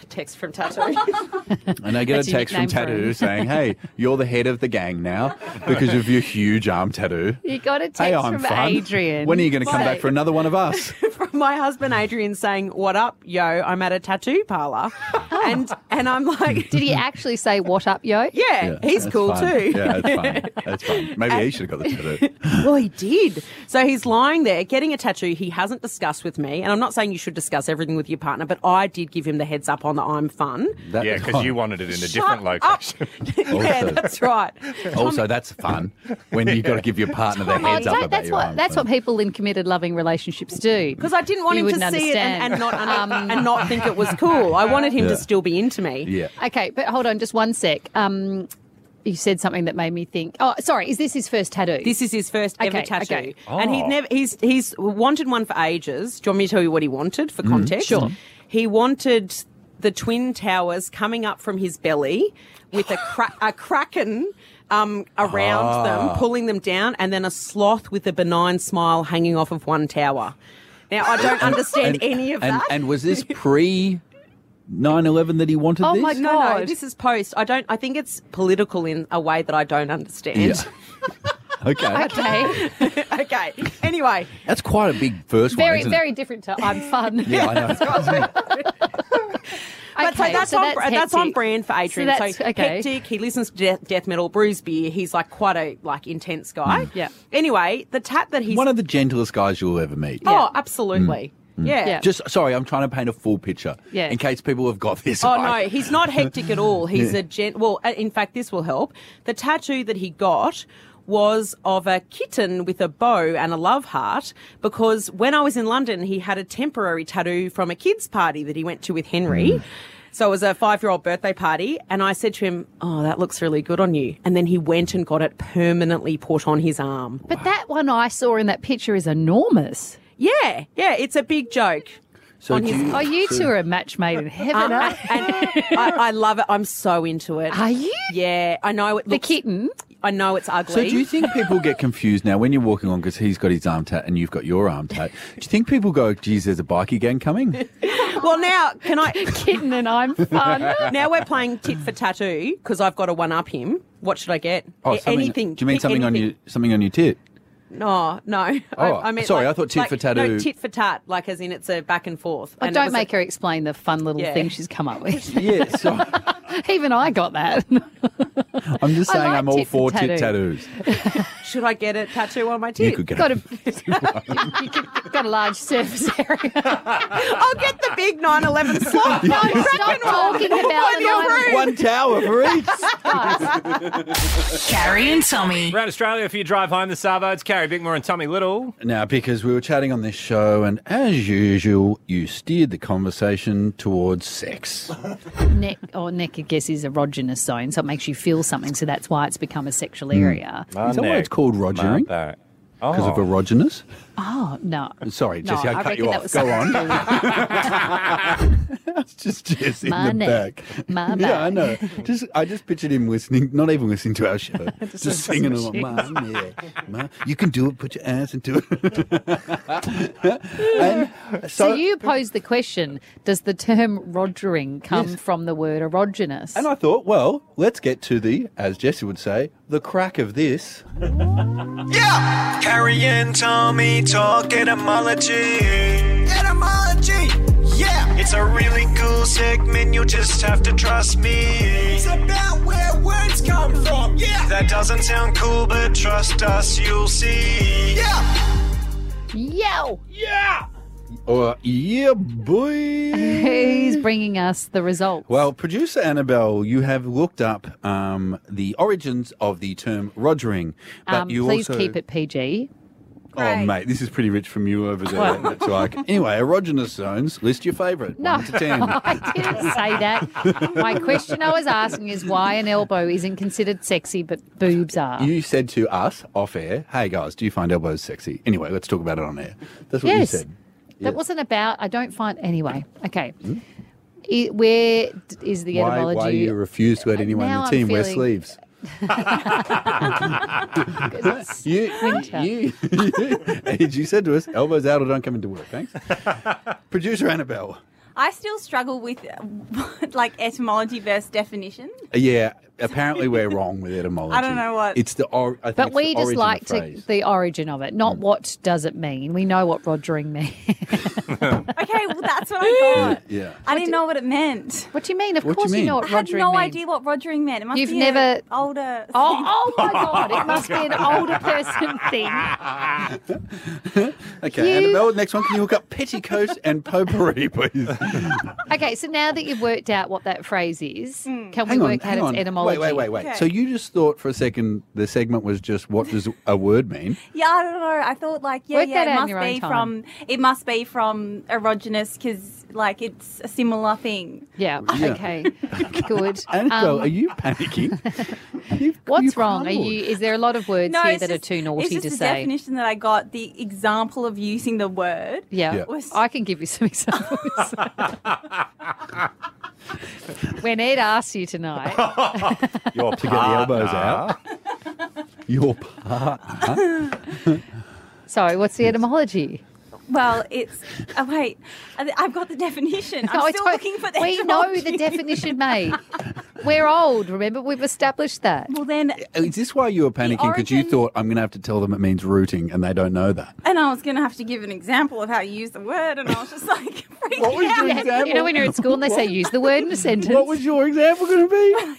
I get a text from Tattoo saying, hey, you're the head of the gang now because of your huge arm tattoo. You got a text from Adrian. When are you going to come back for another one of us? From my husband Adrian saying, what up, yo, I'm at a tattoo parlour. And I'm like... Did he actually say, what up, yo? Yeah, he's cool fun. too. Yeah, that's fun. That's fun. Maybe he should have got the tattoo. Well, he did. So he's lying there getting a tattoo he hasn't discussed with me. And I'm not saying you should discuss everything with your partner, but I did give him the heads up on the I'm fun. Because you wanted it in a different location. Yeah, that's right. Also, that's fun when you've got to give your partner the heads up about your arm. That's what people in committed, loving relationships do. Because I didn't want him to see it and not think it was cool. I wanted him to still be into me. Yeah. Okay, but hold on just one sec. You said something that made me think. Oh, sorry. Is this his first tattoo? This is his first ever tattoo, okay. And he's wanted one for ages. Do you want me to tell you what he wanted for context? Sure. He wanted the Twin Towers coming up from his belly with a kraken around them, pulling them down, and then a sloth with a benign smile hanging off of one tower. Now I don't understand any of that. And was this pre 9/11 that he wanted this? Oh my God. No, this is post. I think it's political in a way that I don't understand. Yeah. Okay. Okay. Anyway. That's quite a big first one, isn't it? Very different to I'm fun. Yeah, I know. But that's on brand for Adrian. So okay. Hectic, he listens to death metal, brews beer. He's like quite a intense guy. Yeah. Anyway, the tat that he's... One of the gentlest guys you'll ever meet. Oh, absolutely. Yeah. Just, sorry, I'm trying to paint a full picture in case people have got this. Oh, no, he's not hectic at all. He's well, in fact, this will help. The tattoo that he got was of a kitten with a bow and a love heart because when I was in London, he had a temporary tattoo from a kids' party that he went to with Henry. So it was a 5-year-old birthday party, and I said to him, oh, that looks really good on you. And then he went and got it permanently put on his arm. But that one I saw in that picture is enormous. Yeah, it's a big joke. So you two are a match made in heaven. And I love it. I'm so into it. Are you? Yeah, I know it looks... The kitten? I know it's ugly. So do you think people get confused now when you're walking on because he's got his arm tat and you've got your arm tat? Do you think people go, geez, there's a bikie gang coming? Well, now, can I... Kitten and I'm fun. Now we're playing tit for tattoo because I've got to one-up him. What should I get? Oh, anything. Do you mean something on your tit? No. Oh, I mean, sorry, I thought tit for tattoo. No, tit for tat, like as in it's a back and forth. Oh, don't make her explain the fun little thing she's come up with. Yeah, sorry. Even I got that. I'm just saying I'm all for tit tattoos. Should I get a tattoo on my tit? You could get got a large surface area. I'll get the big 9/11 slot. No, stop talking about the one tower for each. Carrie and Tommy. Around Australia for your drive home this Savo. It's Carrie Bickmore and Tommy Little. Now, because we were chatting on this show, and as usual, you steered the conversation towards sex. Neck, I guess, is erogenous zone, so it makes you feel something, so that's why it's become a sexual area. Is that why it's called rogering? because of erogenous. Oh, no. Sorry, No, Jessie, I cut reckon you that off. was Go something on. It's just Jess in My the neck, back. my Yeah, I back. know. I just pictured him listening, not even listening to our show, just singing along. You can do it. Put your ass into it. And So you posed the question, does the term rogering come from the word erogenous? And I thought, well, let's get to the, as Jessie would say, the crack of this. Yeah! Carrie and Tommy talk etymology. Etymology! Yeah! It's a really cool segment, you'll just have to trust me. It's about where words come from, yeah! That doesn't sound cool, but trust us, you'll see. Yeah! Yo! Yeah! Yeah, boy. He's bringing us the results. Well, producer Annabelle, you have looked up the origins of the term rogering, but you please also keep it PG. Oh, mate, this is pretty rich from you over there. That's like anyway. Erogenous zones. List your favourite. No, 1 to 10. I didn't say that. My question I was asking is why an elbow isn't considered sexy, but boobs are. You said to us off air, "Hey guys, do you find elbows sexy?" Anyway, let's talk about it on air. That's what you said. That wasn't about. I don't find anyway. Okay. Where is the etymology? Why you refuse to add anyone in Now the I'm team? Wear feeling- sleeves. You said to us, elbows out or don't come into work. Thanks. Producer Annabelle. I still struggle with like etymology versus definition. Yeah, apparently we're wrong with etymology. I don't know what. It's the I think But it's we the just origin like of phrase. the origin of it, not what does it mean. We know what rogering means. Okay, well that's what I thought. Yeah. I didn't know what it meant. What do you mean? Of What do you course you mean? know I what had rogering no means. idea what rogering meant. It must You've be never- an older. Oh my God! It must be an older person thing. Okay, Annabelle, next one. Can you hook up petticoat and potpourri, please? Okay, so now that you've worked out what that phrase is, can we Hang on, work out hang its on. etymology? Wait. Okay. So you just thought for a second the segment was just what does a word mean? Yeah, I don't know. I thought like Work that out in it your must own be time. from erogenous because like it's a similar thing. Yeah. Yeah. Okay. Good. Annabelle, are you panicking? What's wrong? Is there a lot of words here it's that are just- too naughty it's just to the say? definition that I got. The example of using the word. Yeah. Was I can give you some examples. When Ed asked you tonight, Your To get the elbows out. Your partner. sorry, what's the etymology? well, it's wait. I've got the definition. I'm No, I still don't- looking for the. We know etymology. the definition, mate. We're old, remember? We've established that. Well, then, Is this why you were panicking? Because you origin- thought I'm going to have to tell them it means rooting and they don't know that. and I was going to have to give an example of how you use the word, and I was just like freaking What was your out. example? You know when you're at school and they say use the word in a sentence? What was your example going to be? I'm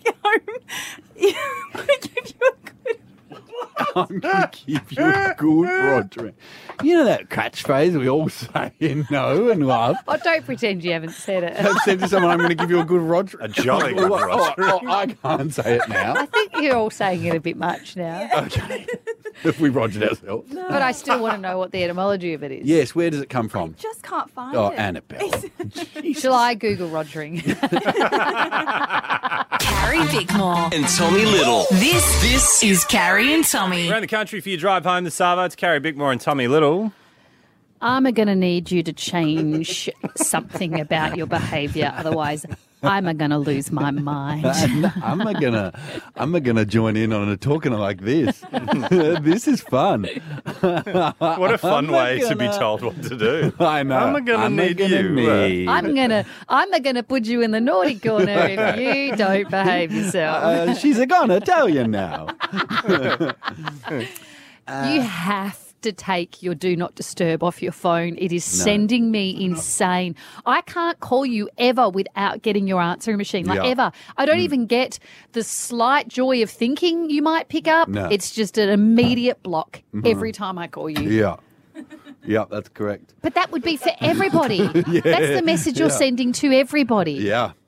going to give you a good. I'm going to give you a good Rodri. You know that catchphrase we all say and know and love? Oh, don't pretend you haven't said it. I've said to someone, I'm going to give you a good Rodri. A jolly good Rodri. I can't say it now. I think you're all saying it a bit much now. Okay. If we Rogered ourselves. But I still want to know what the etymology of it is. Yes, where does it come from? Just can't find Oh, it. Annabelle. Shall I Google rogering? Carrie Bickmore. And Tommy Little. This is Carrie and Tommy. Around the country for your drive home this Savo. It's Carrie Bickmore and Tommy Little. I'm going to need you to change something about your behaviour. Otherwise, I'm going to lose my mind. I'm gonna join in on it talking like this. This is fun. What a fun way to be told what to do. I know. I'm gonna need you. I'm gonna put you in the naughty corner if you don't behave yourself. She's gonna tell you now. You have to take your do not disturb off your phone. It is sending me insane. I can't call you ever without getting your answering machine, like Yeah. ever. I don't even get the slight joy of thinking you might pick up. No. It's just an immediate block every time I call you. Yeah. Yeah, that's correct. But that would be for everybody. That's the message you're sending to everybody. Yeah.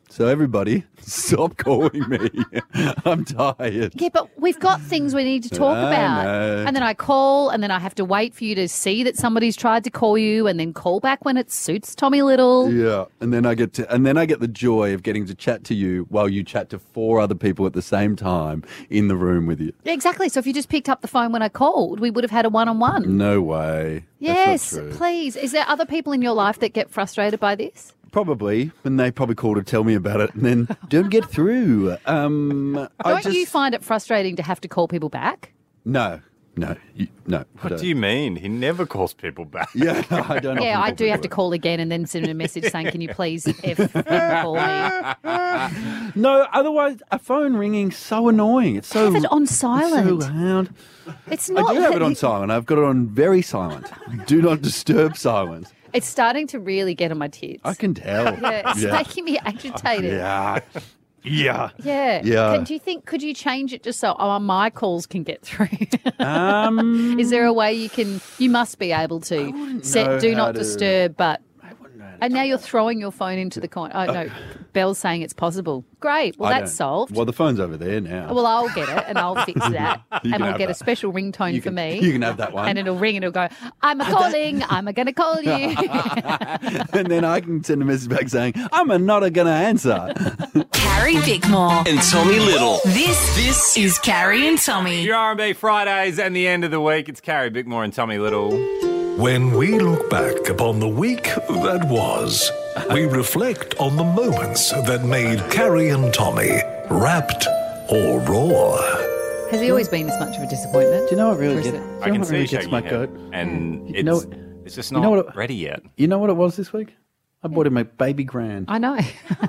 So everybody, stop calling me. I'm tired. Yeah, but we've got things we need to talk I about. know. And then I call, and then I have to wait for you to see that somebody's tried to call you, and then call back when it suits Tommy Little. Yeah, and then I get the joy of getting to chat to you while you chat to 4 other people at the same time in the room with you. Exactly. So if you just picked up the phone when I called, we would have had a one-on-one. No way. Yes, That's not true. please. Is there other people in your life that get frustrated by this? Probably, and they probably call to tell me about it, and then don't get through. Don't you find it frustrating to have to call people back? No. No. What do you mean? He never calls people back. Yeah, no, I don't. Yeah, I do have to call again and then send him a message saying, "Can you please call me?" No, otherwise a phone ringing so annoying. It's so Have it on silent. It's so loud. It's not. I do have it on silent. I've got it on very silent. Do not disturb silent. It's starting to really get on my tits. I can tell. Yeah, it's making me agitated. Yeah. Yeah. Yeah. Yeah. Do you think, could you change it just so my calls can get through? Is there a way you must be able to set do not disturb, but. And now you're throwing your phone into the corner. Oh, no. Belle's saying it's possible. Great. Well, that's solved. Well, the phone's over there now. Well, I'll get it and I'll fix that. You And can we'll have get a that. special ringtone for me. You can have that one. And it'll ring and it'll go, I'm going to call you. And then I can send a message back saying, I'm not going to answer. Carrie Bickmore. And Tommy Little. This is Carrie and Tommy. Your R&B Fridays and the end of the week. It's Carrie Bickmore and Tommy Little. When we look back upon the week that was, we reflect on the moments that made Carrie and Tommy wrapped or raw. Has he always been this much of a disappointment? Do you know what really Or is gets? it- I can see you gets shaking my your head. goat? And You know- it's just you not know what it- ready yet. You know what it was this week? I bought him a baby grand. I know.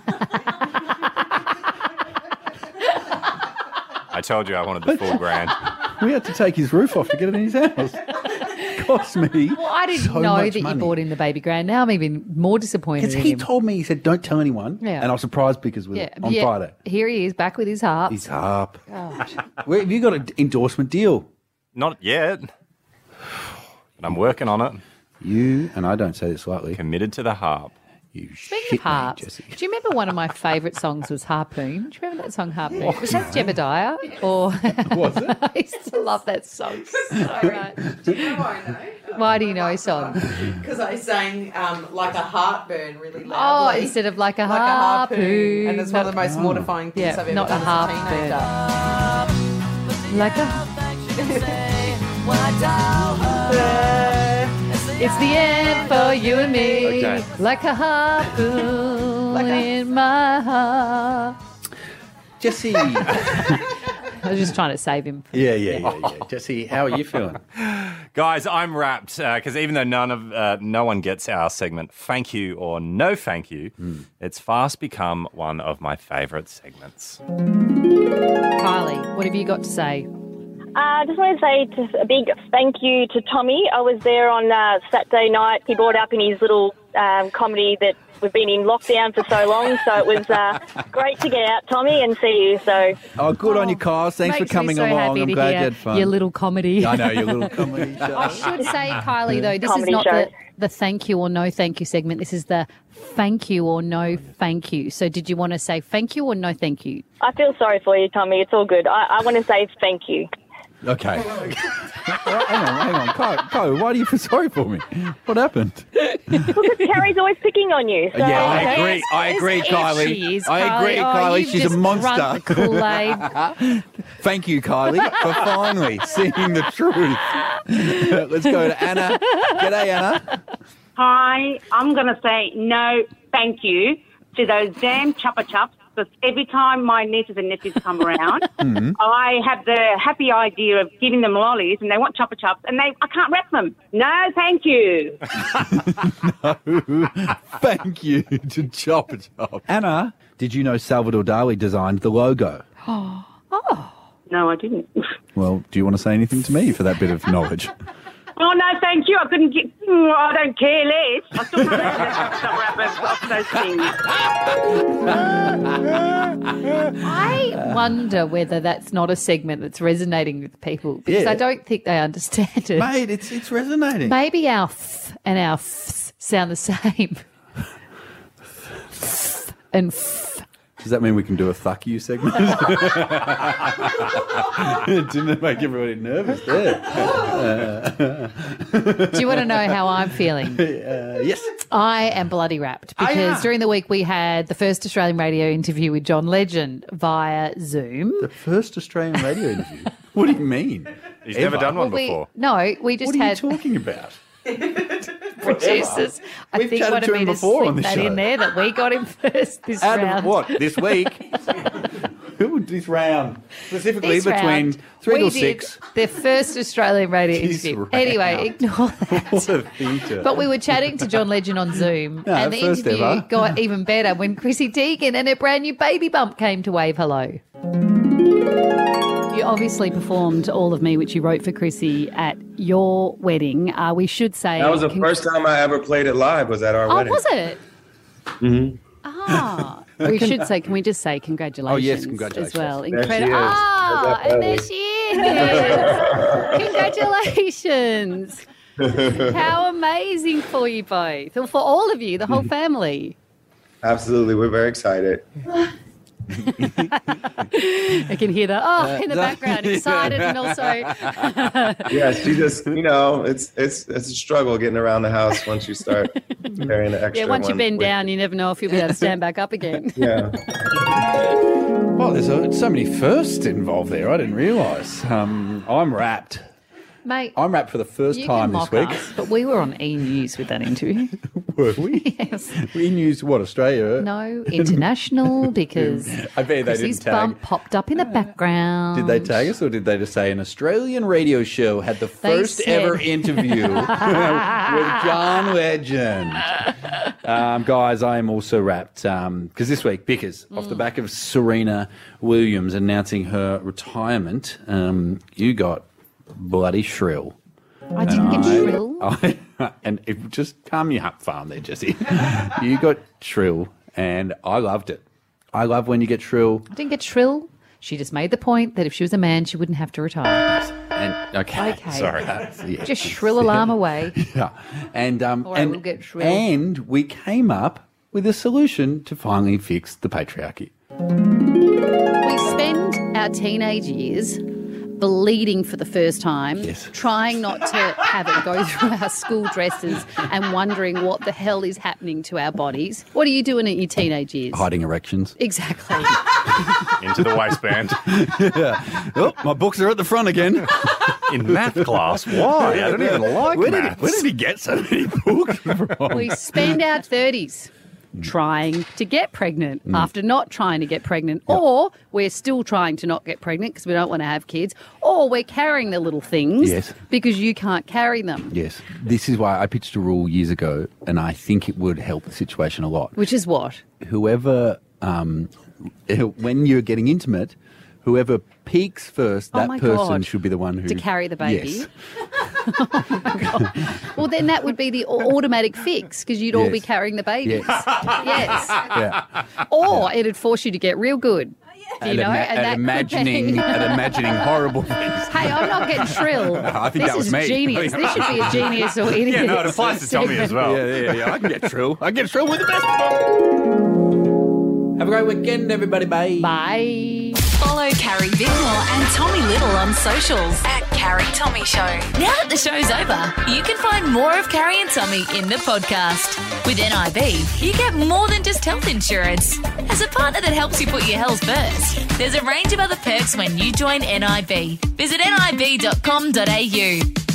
I told you I wanted the full grand. We had to take his roof off to get it in his house. Cost me. Well, I didn't so know much that money. you bought in the baby grand. Now I'm even more disappointed Because in he him. told me, he said, don't tell anyone. Yeah. And I was surprised because with it on Friday. Here he is, back with his harp. He's up. God. Where, have you got an endorsement deal? Not yet. But I'm working on it. You, and I don't say this lightly, committed to the harp. You Speaking of harps, do you remember one of my favourite songs was Harpoon? Do you remember that song, Harpoon? Was that Jebediah? Or was it? I used to love that song so much. Do you know why I know? Why do you know a song? Because I sang like a heartburn really Oh, loudly. instead of like a Like a harpoon. And it's one of the most mortifying things Yeah, I've ever not done a as a harpoon. Like a... It's the end for you and me. Okay. Like a harpoon in my heart. Jesse. I was just trying to save him. Yeah. Jesse, how are you feeling? Guys, I'm wrapped because even though no one gets our segment, thank you or no thank you, it's fast become one of my favourite segments. Kylie, what have you got to say? I just want to say a big thank you to Tommy. I was there on Saturday night. He brought up in his little comedy that we've been in lockdown for so long, so it was great to get out, Tommy, and see you. So, Oh, good on you, Kyle. Thanks for Makes me coming so along. happy I'm to glad hear you had fun. your little comedy. I know, your little comedy show. I should say, Kylie, though, this Comedy is not show. the thank you or no thank you segment. This is the thank you or no thank you. So did you want to say thank you or no thank you? I feel sorry for you, Tommy. It's all good. I want to say thank you. Okay. hang on. Kyle, why do you feel sorry for me? What happened? Because Carrie's always picking on you. So, Yeah, I okay. agree. I agree, Yes, Kylie. she is, I agree, Kylie. Oh, Kylie. you've She's a just drunk monster. the Kool-Aid. Thank you, Kylie, for finally seeing the truth. Let's go to Anna. G'day, Anna. Hi, I'm going to say no thank you to those damn Chupa Chups, because every time my nieces and nephews come around, I have the happy idea of giving them lollies and they want Chupa Chups and I can't wrap them. No thank you. Thank you to Chop Chop. Anna, did you know Salvador Dali designed the logo? No, I didn't. Well, do you want to say anything to me for that bit of knowledge? Oh, no, thank you. I couldn't get... I don't care less. I still can't remember those things. I wonder whether that's not a segment that's resonating with people because Yeah. I don't think they understand it. Mate, it's resonating. Maybe our f and our fs sound the same. And f. Does that mean we can do a "fuck you" segment? Didn't it make everybody nervous there? Do you want to know how I'm feeling? Yes. I am bloody wrapped because during the week we had the first Australian radio interview with John Legend via Zoom. The first Australian radio interview? What do you mean? He's never done one before. We just What are had... you talking about? Producers, I We've think chatted wanted to me him to before on slip this that show. in there that we got him first this Out round. of what? This week? This round? Specifically This between round, 3 we till did 6. the first Australian radio This interview. round. Anyway, ignore that. What a theatre. But we were chatting to John Legend on Zoom, No, and the first interview ever. got even better when Chrissy Teigen and her brand new baby bump came to wave hello. You obviously performed All of Me, which you wrote for Chrissy at your wedding. We should say... That was the first time I ever played it live, was at our wedding. was it? Mm-hmm. Ah. We should say, can we just say congratulations? Oh, yes, congratulations. As well. There she Incredible. is. Ah, and there she is. Congratulations. How amazing for you both, or for all of you, the whole family. Absolutely, we're very excited. I can hear the in the background, excited and also. Yeah, she just, it's a struggle getting around the house once you start carrying the extra. Yeah, once you one bend with- down, you never know if you'll be able to stand back up again. Yeah. Well, there's so many firsts involved there. I didn't realise. I'm wrapped. Mate, I'm wrapped for the first you time can this mock week. us, but we were on E! News with that interview. Were we? Yes. We news what, Australia? No, international, because I bet they Chrissy's didn't tag. bump popped up in the background. Did they tag us, or did they just say an Australian radio show had the They first said- ever interview with John Legend? Guys, I am also wrapped because this week, Bickers, off the back of Serena Williams announcing her retirement, you got bloody shrill. I didn't get shrill. And it just calm you up, farm there, Jesse. You got shrill, and I loved it. I love when you get shrill. I didn't get shrill. She just made the point that if she was a man, she wouldn't have to retire. And okay. Sorry, Just shrill alarm away. Yeah, and Or I will get shrill. and we came up with a solution to finally fix the patriarchy. We spend our teenage years bleeding for the first time, trying not to have it go through our school dresses and wondering what the hell is happening to our bodies. What are you doing in your teenage years? Hiding erections. Exactly. Into the waistband. Yeah. Oh, my books are at the front again. In math class? Why? I don't even like maths. Where did he get so many books from? We spend our 30s trying to get pregnant after not trying to get pregnant, or we're still trying to not get pregnant because we don't want to have kids, or we're carrying the little things because you can't carry them. Yes. This is why I pitched a rule years ago, and I think it would help the situation a lot. Which is what? Whoever, when you're getting intimate, whoever peaks first, Oh that my person God. should be the one who... To carry the baby? Yes. Oh my God. Well, then that would be the automatic fix because you'd all be Yes. carrying the babies. Yes. Yes. Yeah. Or it'd force you to get real good. You know, and that imagining horrible things. Hey, I'm not getting shrill. I think this that was is me. genius. This should be a genius or idiot. Yeah, no, it applies to Tommy as well. Yeah. I can get shrill. I can get shrill with the best. Have a great weekend, everybody. Bye. Bye. Follow Carrie Bickmore and Tommy Little on socials at Carrie Tommy Show. Now that the show's over, you can find more of Carrie and Tommy in the podcast. With NIB, you get more than just health insurance. As a partner that helps you put your health first, there's a range of other perks when you join NIB. Visit nib.com.au.